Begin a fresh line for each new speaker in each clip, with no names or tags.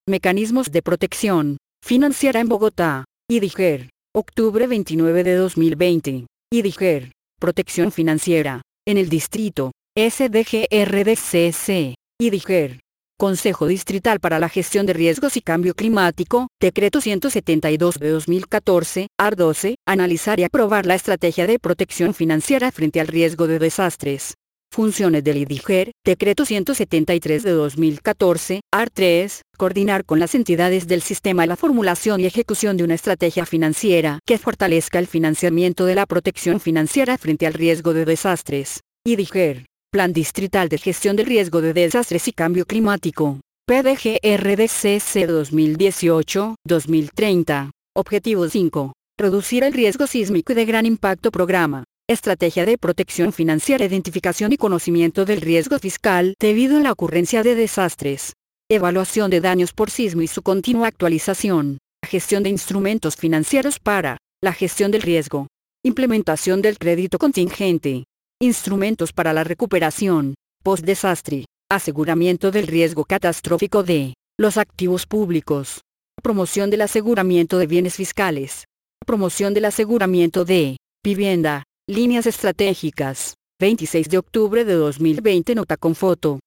Mecanismos de protección financiera en Bogotá. IDIGER. Octubre 29 de 2020. IDIGER. Protección financiera. En el distrito. SDGRDCC. IDIGER. Consejo Distrital para la Gestión de Riesgos y Cambio Climático, Decreto 172 de 2014, AR 12, analizar y aprobar la estrategia de protección financiera frente al riesgo de desastres. Funciones del IDIGER, Decreto 173 de 2014, AR 3, coordinar con las entidades del sistema la formulación y ejecución de una estrategia financiera que fortalezca el financiamiento de la protección financiera frente al riesgo de desastres. IDIGER. Plan Distrital de Gestión del Riesgo de Desastres y Cambio Climático. PDGRDCC 2018-2030. Objetivo 5. Reducir el riesgo sísmico y de gran impacto. Programa. Estrategia de protección financiera. Identificación y conocimiento del riesgo fiscal debido a la ocurrencia de desastres. Evaluación de daños por sismo y su continua actualización. Gestión de instrumentos financieros para la gestión del riesgo. Implementación del crédito contingente. Instrumentos para la recuperación, post-desastre, aseguramiento del riesgo catastrófico de los activos públicos, promoción del aseguramiento de bienes fiscales, promoción del aseguramiento de vivienda, líneas estratégicas. 26 de octubre de 2020. Nota con foto.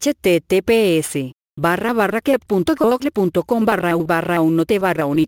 https://kep.google.com/u/1t/unic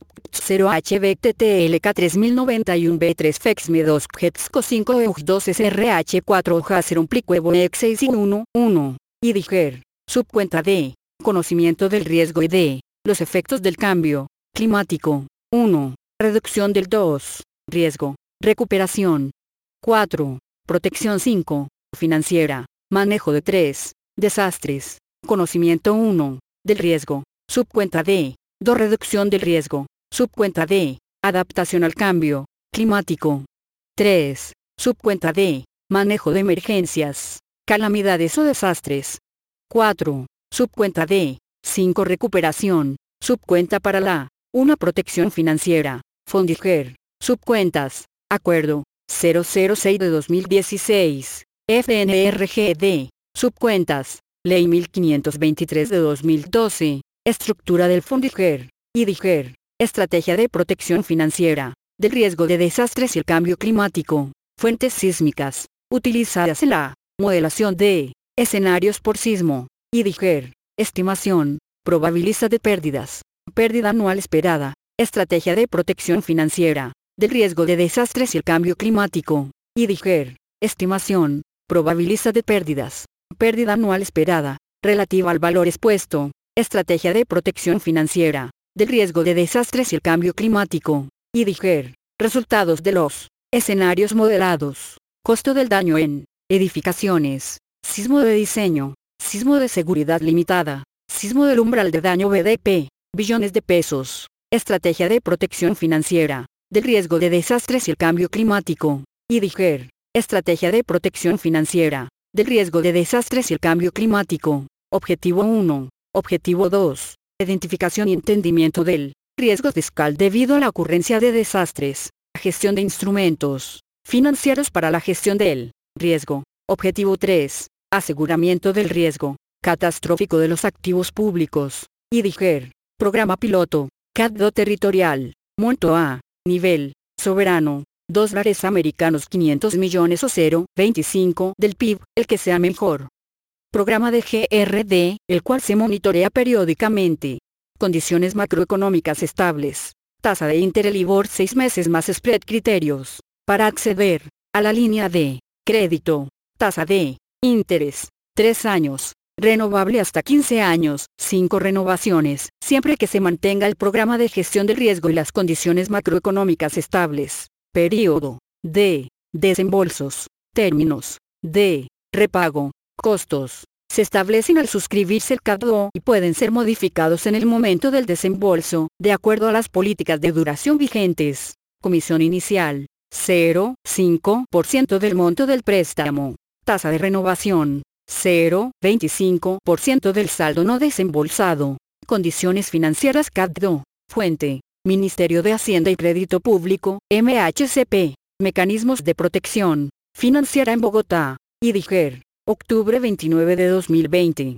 0hbttlk 3091 b3 fexme 2 getsco 5 eug 2 srh 4 hojas un plico evo ex 6 y 1 IDIGER. Subcuenta de conocimiento del riesgo y de los efectos del cambio climático. 1. Reducción del 2. Riesgo. Recuperación. 4. Protección. 5. Financiera. Manejo de 3. Desastres. Conocimiento. 1. Del riesgo. Subcuenta de 2. Reducción del riesgo. Subcuenta de adaptación al cambio climático. 3. Subcuenta de manejo de emergencias, calamidades o desastres. 4. Subcuenta de 5. Recuperación. Subcuenta para la 1. Protección financiera. FONDIGER. Subcuentas. Acuerdo 006 de 2016. FNRGD. Subcuentas. Ley 1523 de 2012. Estructura del FONDIGER. IDIGER. Estrategia de protección financiera del riesgo de desastres y el cambio climático. Fuentes sísmicas utilizadas en la modelación de escenarios por sismo. IDIGER. Estimación. Probabilidad de pérdidas. Pérdida anual esperada. Estrategia de protección financiera del riesgo de desastres y el cambio climático. IDIGER. Estimación. Probabilidad de pérdidas. Pérdida anual esperada. Relativa al valor expuesto. Estrategia de protección financiera del riesgo de desastres y el cambio climático. IDIGER. Resultados de los escenarios modelados. Costo del daño en edificaciones. Sismo de diseño. Sismo de seguridad limitada. Sismo del umbral de daño BDP. Billones de pesos. Estrategia de protección financiera del riesgo de desastres y el cambio climático. IDIGER. Estrategia de protección financiera del riesgo de desastres y el cambio climático. Objetivo 1. Objetivo 2. Identificación y entendimiento del riesgo fiscal debido a la ocurrencia de desastres. Gestión de instrumentos financieros para la gestión del riesgo. Objetivo 3. Aseguramiento del riesgo catastrófico de los activos públicos. IDIGER. Programa piloto. CAD-2 territorial. Monto A. Nivel. Soberano. $2 americanos 500 millones o 0,25 del PIB, el que sea mejor. Programa de GRD, el cual se monitorea periódicamente. Condiciones macroeconómicas estables. Tasa de Interelibor 6 meses más spread. Criterios para acceder a la línea de crédito. Tasa de interés 3 años. Renovable hasta 15 años, 5 renovaciones, siempre que se mantenga el programa de gestión del riesgo y las condiciones macroeconómicas estables. Período de desembolsos. Términos de repago. Costos. Se establecen al suscribirse el CAD-2 y pueden ser modificados en el momento del desembolso, de acuerdo a las políticas de duración vigentes. Comisión inicial. 0,5% del monto del préstamo. Tasa de renovación. 0,25% del saldo no desembolsado. Condiciones financieras CAD-2. Fuente. Ministerio de Hacienda y Crédito Público, MHCP. Mecanismos de protección financiera en Bogotá. IDIGER. Octubre 29 de 2020.